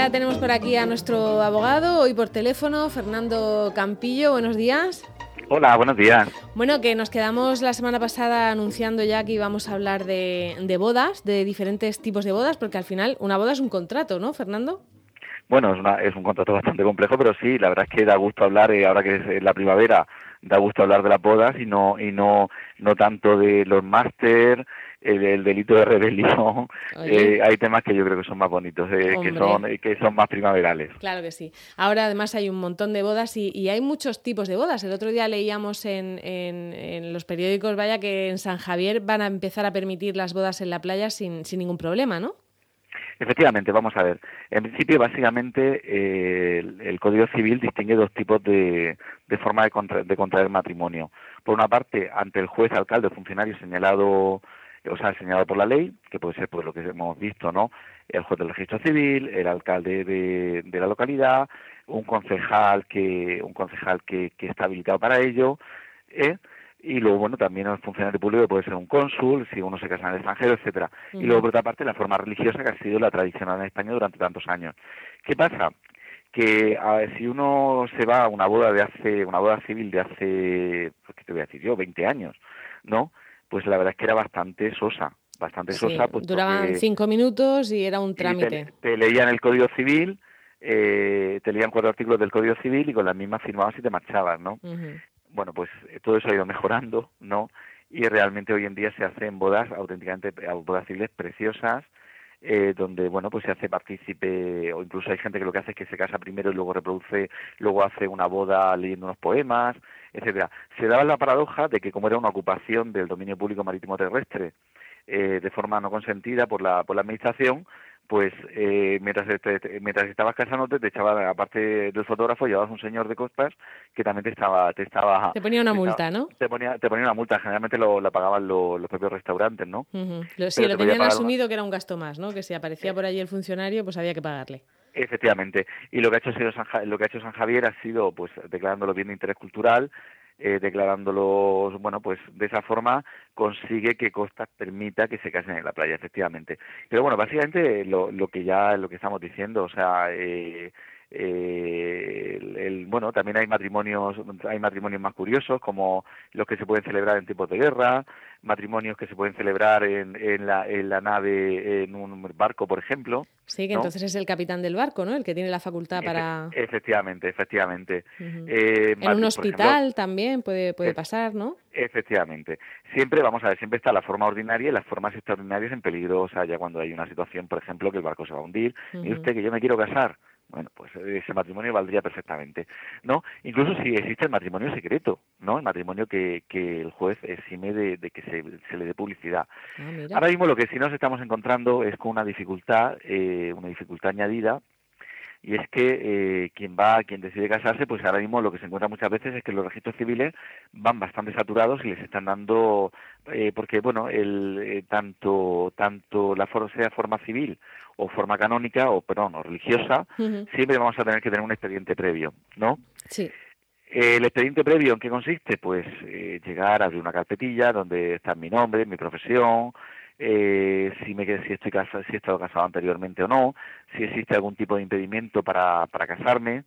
ya tenemos por aquí a nuestro abogado, hoy por teléfono, Fernando Campillo. Buenos días. Hola, buenos días. Bueno, que nos quedamos la semana pasada anunciando ya que íbamos a hablar de bodas, de diferentes tipos de bodas, porque al final una boda es un contrato, ¿no, Fernando? Bueno, es un contrato bastante complejo, pero sí, la verdad es que da gusto hablar, ahora que es la primavera, da gusto hablar de las bodas y no tanto de los máster, el delito de rebelión. Hay temas que yo creo que son más bonitos, que son más primaverales. Claro que sí. Ahora además hay un montón de bodas y hay muchos tipos de bodas. El otro día leíamos en los periódicos, vaya, que en San Javier van a empezar a permitir las bodas en la playa sin ningún problema, ¿no? Efectivamente, vamos a ver. En principio, básicamente, el Código Civil distingue dos tipos de forma de contraer matrimonio. Por una parte, ante el juez, alcalde o funcionario señalado por la ley, que puede ser pues lo que hemos visto, ¿no? El juez del registro civil, el alcalde de la localidad, un concejal que está habilitado para ello, y luego, bueno, también el funcionario público puede ser un cónsul, si uno se casa en el extranjero, etcétera. Y luego, por otra parte, la forma religiosa que ha sido la tradicional en España durante tantos años. ¿Qué pasa? Que si uno se va a una boda civil de hace, pues, ¿qué te voy a decir yo? 20 años, ¿no? Pues la verdad es que era bastante sosa. Pues duraban 5 minutos y era un trámite. Te leían el Código Civil, te leían 4 artículos del Código Civil y con las mismas firmabas y te marchabas, ¿no? Bueno, pues todo eso ha ido mejorando, ¿no? Y realmente hoy en día se hacen bodas bodas civiles preciosas, donde, bueno, pues se hace partícipe, o incluso hay gente que lo que hace es que se casa primero y luego hace una boda leyendo unos poemas, etcétera. Se daba la paradoja de que como era una ocupación del dominio público marítimo terrestre, de forma no consentida por la administración, pues mientras estabas casándote te echaba, aparte del fotógrafo, llevabas un señor de costas que también te ponía una multa, ¿no? Te ponía una multa, generalmente la pagaban los propios restaurantes, ¿no? Sí, lo tenían asumido que era un gasto más, ¿no? Que si aparecía por allí el funcionario, pues había que pagarle. Efectivamente. Y lo que ha hecho San Javier ha sido, pues, declarándolo bien de interés cultural, declarándolos, bueno, pues de esa forma consigue que Costas permita que se casen en la playa, efectivamente. Pero bueno, básicamente lo que estamos diciendo, o sea, bueno, también hay matrimonios más curiosos, como los que se pueden celebrar en tiempos de guerra, matrimonios que se pueden celebrar en la nave, en un barco, por ejemplo. Sí, que ¿no? Entonces es el capitán del barco, ¿no? El que tiene la facultad para... Efectivamente. En un hospital, ejemplo, también puede pasar, ¿no? Efectivamente. Siempre está la forma ordinaria y las formas extraordinarias en peligro, o sea, ya cuando hay una situación, por ejemplo, que el barco se va a hundir, y usted que yo me quiero casar. Bueno, pues ese matrimonio valdría perfectamente, ¿no? Incluso si existe el matrimonio secreto, ¿no? El matrimonio que el juez exime de que se le dé publicidad. Ahora mismo lo que sí nos estamos encontrando es con una dificultad añadida, y es que quien decide casarse, pues ahora mismo lo que se encuentra muchas veces es que los registros civiles van bastante saturados y les están dando, porque bueno, tanto sea forma civil o forma canónica o religiosa, siempre vamos a tener que tener un expediente previo, ¿no? Sí. ¿El expediente previo en qué consiste? Pues llegar a abrir una carpetilla donde está mi nombre, mi profesión, si he estado casado anteriormente o no, si existe algún tipo de impedimento para casarme,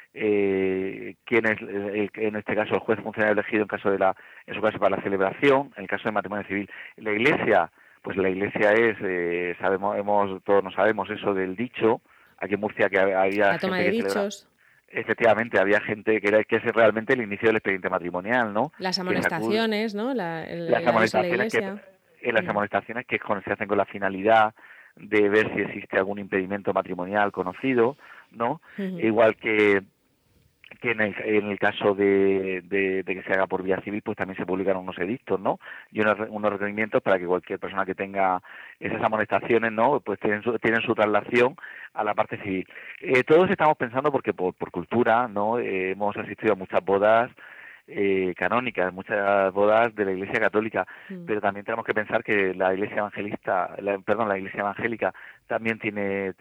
quién es en este caso el juez funcionario elegido en su caso para la celebración, en el caso de matrimonio civil. La Iglesia, pues la Iglesia es, todos nos sabemos eso del dicho, aquí en Murcia que había la toma de dichos. Efectivamente, había gente que es realmente el inicio del expediente matrimonial, ¿no? Las amonestaciones, ¿no? Las amonestaciones que se hacen con la finalidad de ver si existe algún impedimento matrimonial conocido, ¿no? Igual que en el caso de que se haga por vía civil, pues también se publican unos edictos, ¿no? Y unos requerimientos para que cualquier persona que tenga esas amonestaciones, ¿no? Pues tienen su traslación a la parte civil. Todos estamos pensando, porque por cultura, ¿no? Hemos asistido a muchas bodas canónicas, muchas bodas de la Iglesia Católica, pero también tenemos que pensar que la Iglesia Evangélica también tiene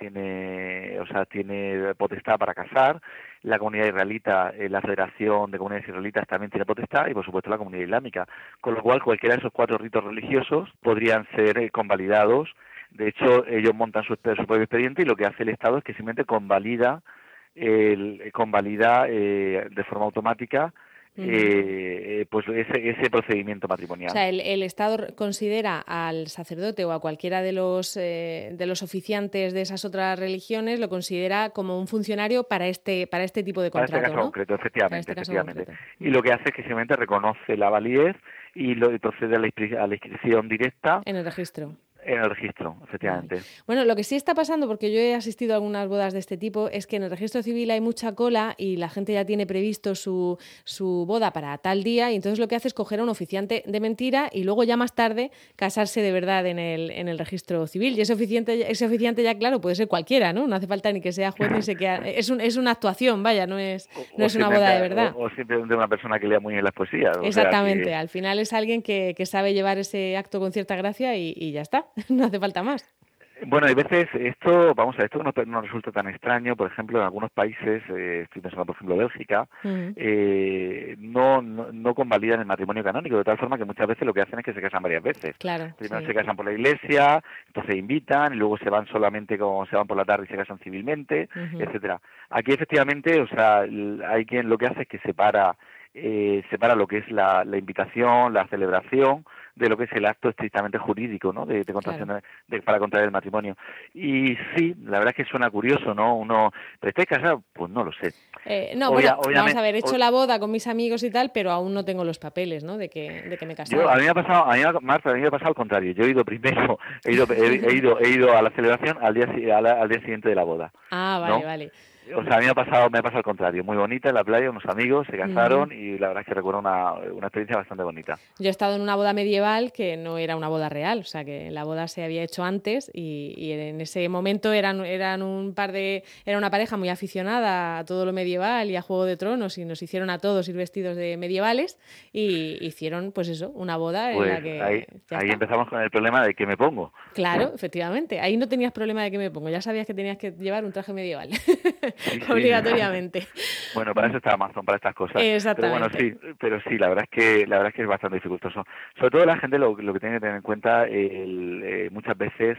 potestad para casar, la comunidad israelita, la Federación de Comunidades Israelitas también tiene potestad, y por supuesto la comunidad islámica, con lo cual cualquiera de esos 4 ritos religiosos podrían ser convalidados De hecho, ellos montan su propio expediente y lo que hace el Estado es que simplemente convalida de forma automática pues ese procedimiento matrimonial. O sea, el Estado considera al sacerdote o a cualquiera de los oficiantes de esas otras religiones, lo considera como un funcionario para este tipo de contrato, para este caso concreto, efectivamente. Y lo que hace es que simplemente reconoce la validez y procede a la inscripción directa en el registro. En el registro, efectivamente. Vale. Bueno, lo que sí está pasando, porque yo he asistido a algunas bodas de este tipo, es que en el registro civil hay mucha cola y la gente ya tiene previsto su boda para tal día, y entonces lo que hace es coger a un oficiante de mentira y luego ya más tarde casarse de verdad en el registro civil. Y ese oficiante ya, claro, puede ser cualquiera, ¿no? No hace falta ni que sea juez ni se queda. Es una actuación, vaya, no es una boda de verdad. O simplemente una persona que lea muy bien las poesías. Exactamente, o sea, al final es alguien que sabe llevar ese acto con cierta gracia y ya está. No hace falta más. Bueno, hay veces esto no resulta tan extraño. Por ejemplo, en algunos países, estoy pensando por ejemplo Bélgica, no convalidan el matrimonio canónico, de tal forma que muchas veces lo que hacen es que se casan varias veces. Claro, Primero se casan por la iglesia, entonces invitan, y luego se van solamente como se van por la tarde y se casan civilmente, etcétera. Aquí efectivamente, o sea, hay quien lo que hace es que separa lo que es la invitación, la celebración, de lo que es el acto estrictamente jurídico, ¿no? De contracción, claro, para contraer el matrimonio. Y sí, la verdad es que suena curioso, ¿no? ¿Pero estáis casados? Pues no lo sé. Vamos a ver, he hecho la boda con mis amigos y tal, pero aún no tengo los papeles, ¿no? De que me he casado. A mí me ha pasado al contrario. Yo he ido primero, he ido a la celebración al día siguiente de la boda. Ah, vale, ¿no? Vale. O sea, a mí me ha pasado al contrario, muy bonita en la playa, unos amigos se casaron y la verdad es que recuerdo una experiencia bastante bonita. Yo he estado en una boda medieval que no era una boda real, o sea que la boda se había hecho antes y en ese momento era una pareja muy aficionada a todo lo medieval y a Juego de Tronos, y nos hicieron a todos ir vestidos de medievales y hicieron, pues eso, una boda pues en la que ahí empezamos con el problema de qué me pongo. Claro, efectivamente, ahí no tenías problema de qué me pongo, ya sabías que tenías que llevar un traje medieval. Sí. Obligatoriamente. Bueno, para eso está Amazon, para estas cosas. Exactamente. Pero sí, la verdad es que es bastante dificultoso. Sobre todo la gente lo que tiene que tener en cuenta, muchas veces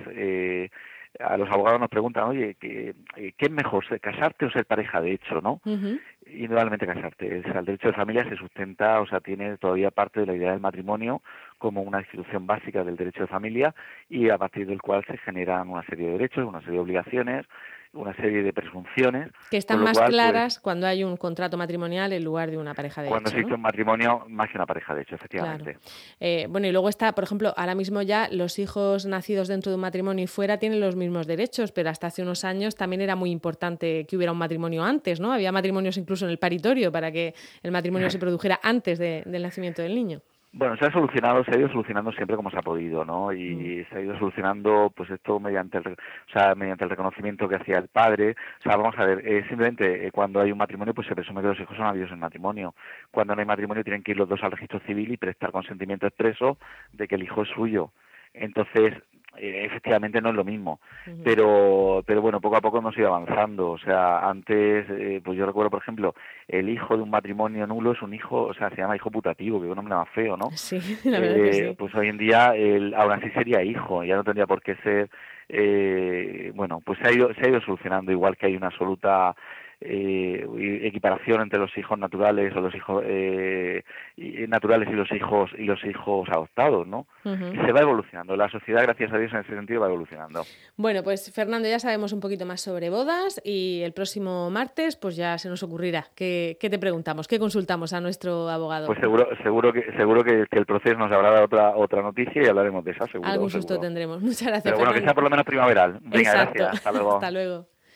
a los abogados nos preguntan, oye, ¿qué es mejor, casarte o ser pareja de hecho, no? Indudablemente casarte. O sea, el derecho de familia se sustenta, o sea, tiene todavía parte de la idea del matrimonio como una institución básica del derecho de familia, y a partir del cual se generan una serie de derechos, una serie de obligaciones, una serie de presunciones. Que están más claras cuando hay un contrato matrimonial en lugar de una pareja de cuando hecho. Cuando existe un matrimonio más que una pareja de hecho, efectivamente. Claro. Bueno, y luego está, por ejemplo, ahora mismo ya los hijos nacidos dentro de un matrimonio y fuera tienen los mismos derechos, pero hasta hace unos años también era muy importante que hubiera un matrimonio antes, ¿no? Había matrimonios incluso en el paritorio para que el matrimonio se produjera antes del nacimiento del niño. Bueno, se ha ido solucionando siempre como se ha podido, ¿no? Y se ha ido solucionando, pues esto mediante el reconocimiento que hacía el padre. O sea, vamos a ver, simplemente cuando hay un matrimonio, pues se presume que los hijos son habidos en matrimonio. Cuando no hay matrimonio, tienen que ir los dos al registro civil y prestar consentimiento expreso de que el hijo es suyo. Entonces, efectivamente no es lo mismo, pero bueno, poco a poco hemos ido avanzando. O sea, antes, pues yo recuerdo, por ejemplo, el hijo de un matrimonio nulo es un hijo, o sea, se llama hijo putativo, que es un nombre más feo, ¿no? Sí, la verdad que sí. Pues hoy en día, aún así sería hijo, ya no tendría por qué ser. Bueno, pues se ha ido solucionando, igual que hay una absoluta equiparación entre los hijos naturales o los hijos naturales y los hijos adoptados, ¿no? Y se va evolucionando. La sociedad, gracias a Dios, en ese sentido va evolucionando. Bueno, pues Fernando, ya sabemos un poquito más sobre bodas y el próximo martes pues ya se nos ocurrirá qué te preguntamos, qué consultamos a nuestro abogado. Pues seguro que el proceso nos habrá dado otra noticia y hablaremos de esa, seguro. Algún susto tendremos. Muchas gracias, Pero bueno, Fernando. que sea por lo menos primaveral. Venga, Exacto. Gracias. Hasta luego. Hasta luego.